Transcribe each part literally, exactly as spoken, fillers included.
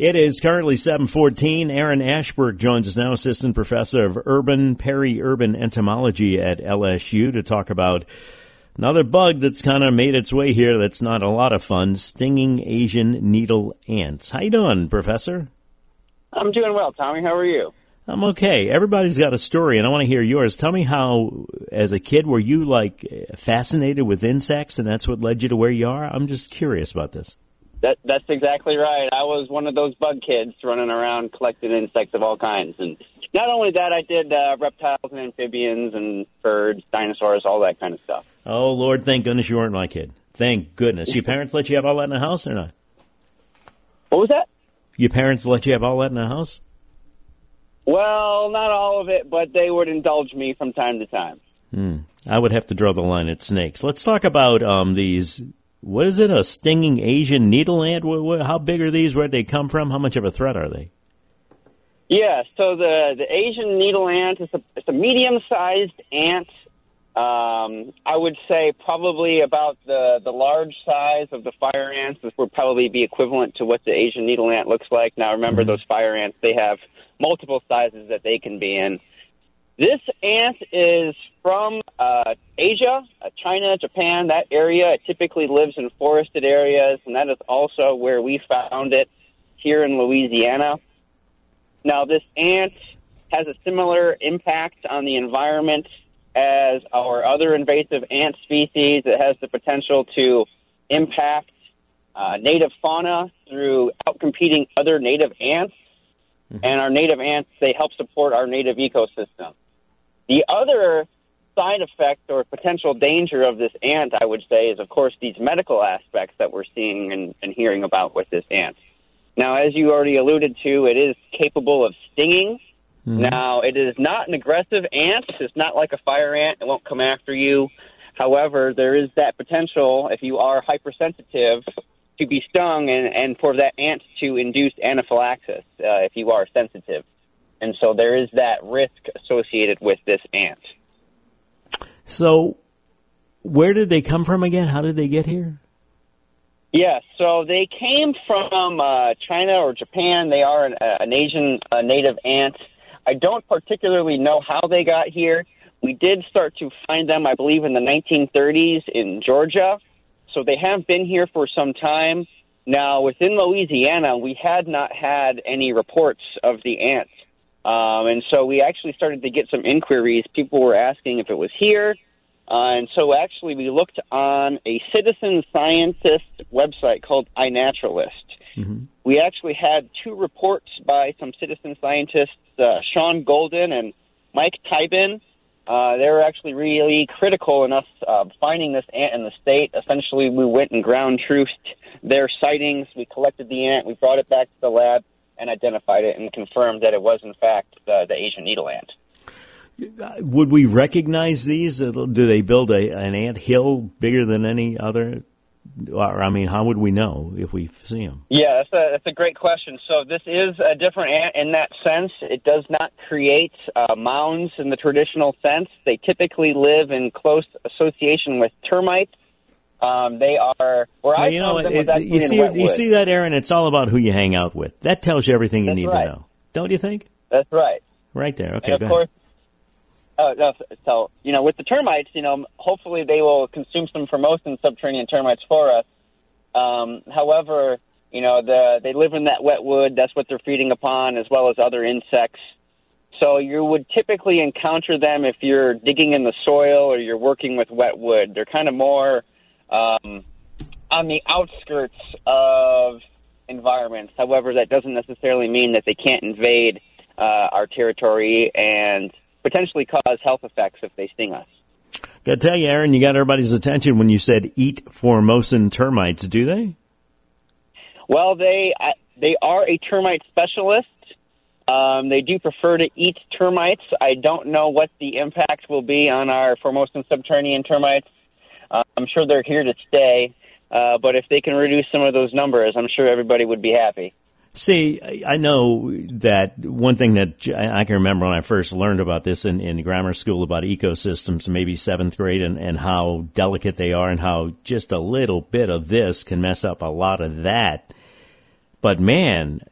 It is currently seven fourteen. Aaron Ashberg joins us now, Assistant Professor of Urban, Peri-Urban Entomology at L S U, to talk about another bug that's kind of made its way here that's not a lot of fun, stinging Asian needle ants. How you doing, Professor? I'm doing well, Tommy. How are you? I'm okay. Everybody's got a story, and I want to hear yours. Tell me how, as a kid, were you, like, fascinated with insects, and that's what led you to where you are? I'm just curious about this. That, that's exactly right. I was one of those bug kids running around collecting insects of all kinds. And not only that, I did uh, reptiles and amphibians and birds, dinosaurs, all that kind of stuff. Oh, Lord, thank goodness you weren't my kid. Thank goodness. Your parents let you have all that in the house or not? What was that? Your parents let you have all that in the house? Well, not all of it, but they would indulge me from time to time. Hmm. I would have to draw the line at snakes. Let's talk about um, these, what is it, a stinging Asian needle ant? What, what, how big are these? Where did they come from? How much of a threat are they? Yeah, so the, the Asian needle ant is a, it's a medium-sized ant. Um, I would say probably about the, the large size of the fire ants. This would probably be equivalent to what the Asian needle ant looks like. Now, remember, mm-hmm. those fire ants, they have multiple sizes that they can be in. This ant is from uh, Asia, uh, China, Japan, that area. It typically lives in forested areas, and that is also where we found it here in Louisiana. Now, this ant has a similar impact on the environment as our other invasive ant species. It has the potential to impact uh, native fauna through outcompeting other native ants. And our native ants, they help support our native ecosystem. The other side effect or potential danger of this ant, I would say, is, of course, these medical aspects that we're seeing and, and hearing about with this ant. Now, as you already alluded to, it is capable of stinging. Mm-hmm. Now, it is not an aggressive ant. It's not like a fire ant. It won't come after you. However, there is that potential, if you are hypersensitive, to be stung and, and for that ant to induce anaphylaxis uh, if you are sensitive. And so there is that risk associated with this ant. So where did they come from again? How did they get here? Yeah, so they came from uh, China or Japan. They are an, uh, an Asian uh, native ant. I don't particularly know how they got here. We did start to find them, I believe, in the nineteen thirties in Georgia. So they have been here for some time. Now, within Louisiana, we had not had any reports of the ant. Um, and so we actually started to get some inquiries. People were asking if it was here. Uh, and so actually we looked on a citizen scientist website called iNaturalist. Mm-hmm. We actually had two reports by some citizen scientists, uh, Sean Golden and Mike Tybin. Uh, they were actually really critical in us uh, finding this ant in the state. Essentially, we went and ground truthed their sightings. We collected the ant. We brought it back to the lab and identified it and confirmed that it was, in fact, the, the Asian needle ant. Would we recognize these? Do they build a, an ant hill bigger than any other? Or, I mean, how would we know if we see them? Yeah, that's a, that's a great question. So this is a different ant in that sense. It does not create uh, mounds in the traditional sense. They typically live in close association with termites. Um, they are, where well, I you found know, them was it, actually you in see, wetwood. You see that, Aaron? It's all about who you hang out with. That tells you everything you That's need right. to know. Don't you think? That's right. Right there. Okay, and of go course, ahead. Uh, so, you know, with the termites, you know, hopefully they will consume some Formosan subterranean termites for us. Um, however, you know, the, they live in that wetwood. That's what they're feeding upon, as well as other insects. So you would typically encounter them if you're digging in the soil or you're working with wetwood. They're kind of more um, on the outskirts of environments. However, that doesn't necessarily mean that they can't invade uh, our territory and potentially cause health effects if they sting us. Got to tell you, Aaron, you got everybody's attention when you said eat Formosan termites. Do they? Well, they uh, they are a termite specialist. Um, they do prefer to eat termites. I don't know what the impact will be on our Formosan subterranean termites. Uh, I'm sure they're here to stay, uh, but if they can reduce some of those numbers, I'm sure everybody would be happy. See, I know that one thing that I can remember when I first learned about this in, in grammar school about ecosystems, maybe seventh grade, and, and how delicate they are and how just a little bit of this can mess up a lot of that. But, man,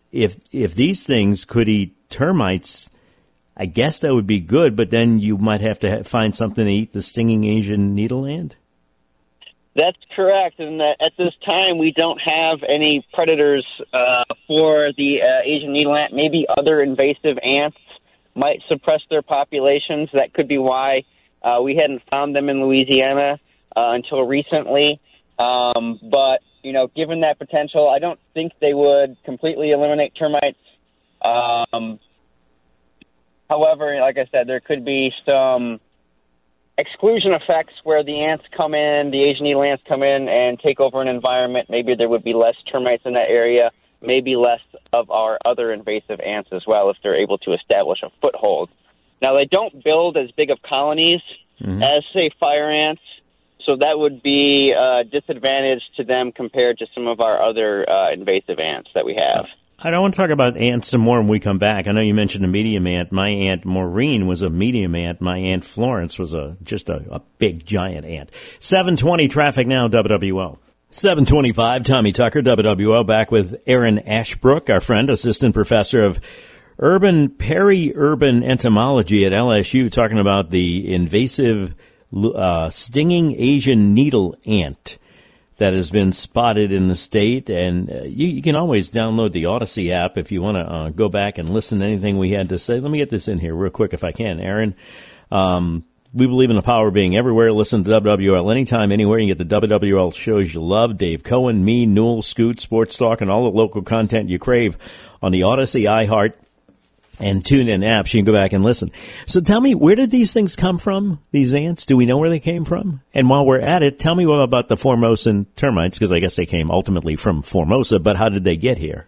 if if these things could eat termites, I guess that would be good, but then you might have to ha- find something to eat the stinging Asian needle ant? That's correct, and that at this time we don't have any predators uh, for the uh, Asian needle ant. Maybe other invasive ants might suppress their populations. That could be why uh, we hadn't found them in Louisiana uh, until recently. Um, but, you know, given that potential, I don't think they would completely eliminate termites. Um, however, like I said, there could be some exclusion effects where the ants come in, the Asian needle ants come in and take over an environment. Maybe there would be less termites in that area, maybe less of our other invasive ants as well if they're able to establish a foothold. Now, they don't build as big of colonies mm-hmm. as, say, fire ants, so that would be a disadvantage to them compared to some of our other uh, invasive ants that we have. I don't want to talk about ants some more when we come back. I know you mentioned a medium ant. My Aunt Maureen was a medium ant. My Aunt Florence was a just a, a big, giant ant. seven twenty traffic now, W W O. seven twenty-five, Tommy Tucker, W W O, back with Aaron Ashbrook, our friend, assistant professor of urban, peri-urban entomology at L S U, talking about the invasive uh, stinging Asian needle ant that has been spotted in the state. And uh, you, you can always download the Odyssey app if you want to uh, go back and listen to anything we had to say. Let me get this in here real quick if I can, Aaron. Um, we believe in the power of being everywhere. Listen to W W L anytime, anywhere. You get the W W L shows you love. Dave Cohen, me, Newell, Scoot, Sports Talk, and all the local content you crave on the Odyssey, iHeart, and TuneIn apps. You can go back and listen. So tell me, where did these things come from, these ants? Do we know where they came from? And while we're at it, tell me what about the Formosan termites, because I guess they came ultimately from Formosa, but how did they get here?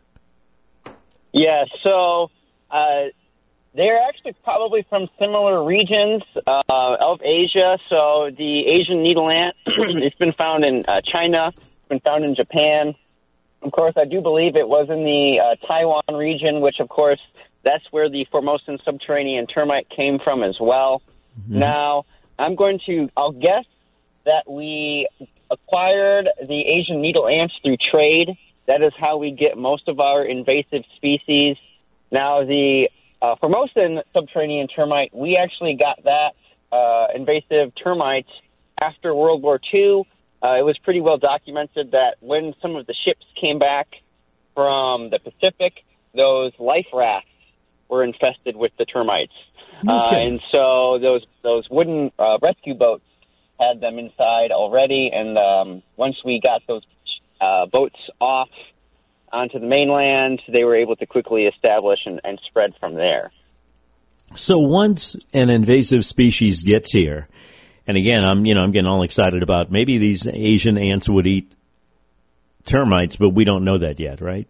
Yeah, so uh, they're actually probably from similar regions uh, of Asia. So the Asian needle ant, it's been found in uh, China, it's been found in Japan. Of course, I do believe it was in the uh, Taiwan region, which, of course, that's where the Formosan subterranean termite came from as well. Mm-hmm. Now, I'm going to, I'll guess that we acquired the Asian needle ants through trade. That is how we get most of our invasive species. Now, the uh, Formosan subterranean termite, we actually got that uh, invasive termite after World War Two. Uh, it was pretty well documented that when some of the ships came back from the Pacific, those life rafts were infested with the termites. Okay. Uh, and so those those wooden uh, rescue boats had them inside already, and um, once we got those uh, boats off onto the mainland, they were able to quickly establish and, and spread from there. So once an invasive species gets here, and again, I'm you know I'm getting all excited about maybe these Asian ants would eat termites, but we don't know that yet, right?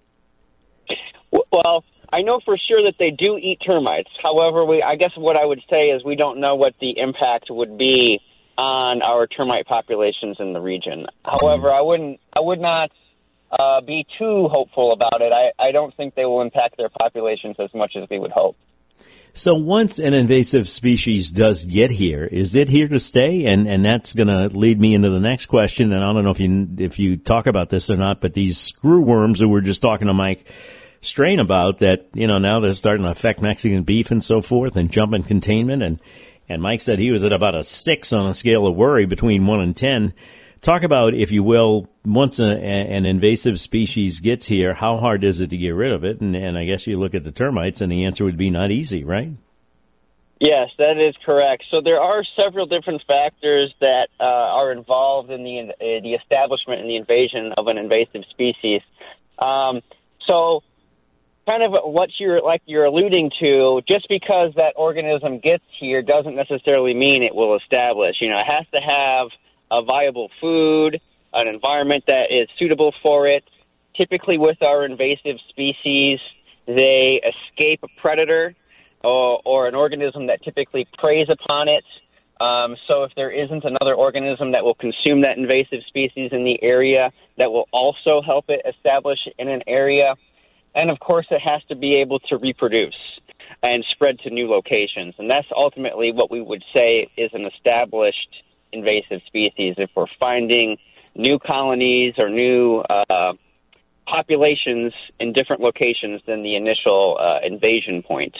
Well, I know for sure that they do eat termites. However, we, I guess what I would say is we don't know what the impact would be on our termite populations in the region. However, I wouldn't, I would not uh, be too hopeful about it. I, I don't think they will impact their populations as much as we would hope. So once an invasive species does get here, is it here to stay? And and that's going to lead me into the next question. And I don't know if you if you talk about this or not, but these screw worms that we're just talking to Mike Strain about, that, you know, now they're starting to affect Mexican beef and so forth and jump in containment. And, and Mike said he was at about a six on a scale of worry between one and ten. Talk about, if you will, once a, an invasive species gets here, how hard is it to get rid of it? And, and I guess you look at the termites and the answer would be not easy, right? Yes, that is correct. So there are several different factors that uh, are involved in the, uh, the establishment and the invasion of an invasive species. Um, so kind of what you're like you're alluding to, just because that organism gets here doesn't necessarily mean it will establish. You know, it has to have a viable food, an environment that is suitable for it. Typically with our invasive species, they escape a predator or, or an organism that typically preys upon it. Um, so if there isn't another organism that will consume that invasive species in the area, that will also help it establish in an area. And, of course, it has to be able to reproduce and spread to new locations. And that's ultimately what we would say is an established invasive species. If we're finding new colonies or new uh, populations in different locations than the initial uh, invasion point.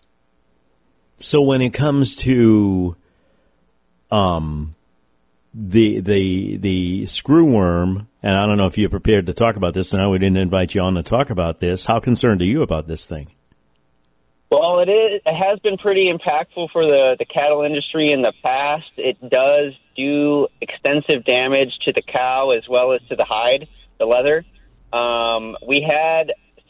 So when it comes to um, the the the screwworm, and I don't know if you're prepared to talk about this, and I didn't invite you on to talk about this, how concerned are you about this thing? Well, it is. It has been pretty impactful for the, the cattle industry in the past. It does do extensive damage to the cow as well as to the hide, the leather. Um, we had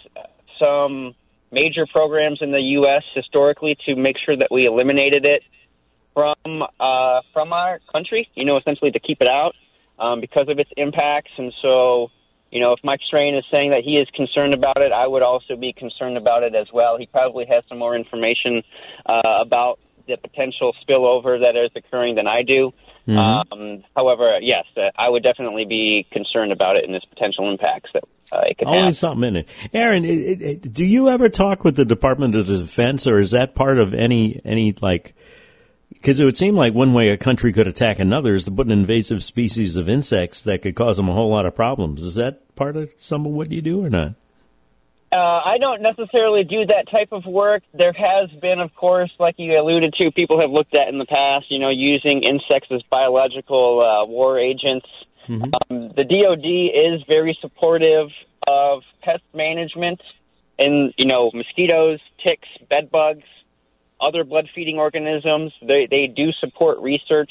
some major programs in the U S historically to make sure that we eliminated it from uh, from our country, you know, essentially to keep it out um, because of its impacts. And so, you know, if Mike Strain is saying that he is concerned about it, I would also be concerned about it as well. He probably has some more information uh, about the potential spillover that is occurring than I do. Mm-hmm. Um, however, yes, uh, I would definitely be concerned about it and its potential impacts that uh, it could Always have. something in it. Aaron, it, it, do you ever talk with the Department of Defense, or is that part of any, any like, because it would seem like one way a country could attack another is to put an invasive species of insects that could cause them a whole lot of problems. Is that part of some of what you do or not? Uh, I don't necessarily do that type of work. There has been, of course, like you alluded to, people have looked at in the past, you know, using insects as biological uh, war agents. Mm-hmm. Um, the D O D is very supportive of pest management and, you know, mosquitoes, ticks, bed bugs, other blood-feeding organisms. They, they do support research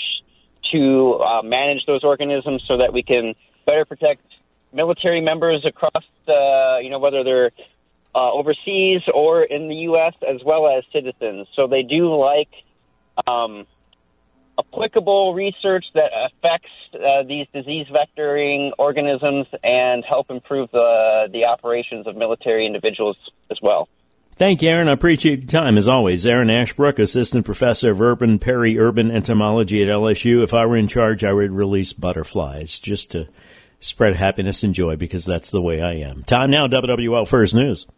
to uh, manage those organisms so that we can better protect military members across, uh, you know, whether they're uh, overseas or in the U S, as well as citizens. So they do like um, applicable research that affects uh, these disease vectoring organisms and help improve the, the operations of military individuals as well. Thank you, Aaron. I appreciate your time, as always. Aaron Ashbrook, Assistant Professor of Urban Peri-Urban Entomology at L S U. If I were in charge, I would release butterflies just to spread happiness and joy, because that's the way I am. Time now, W W L First News.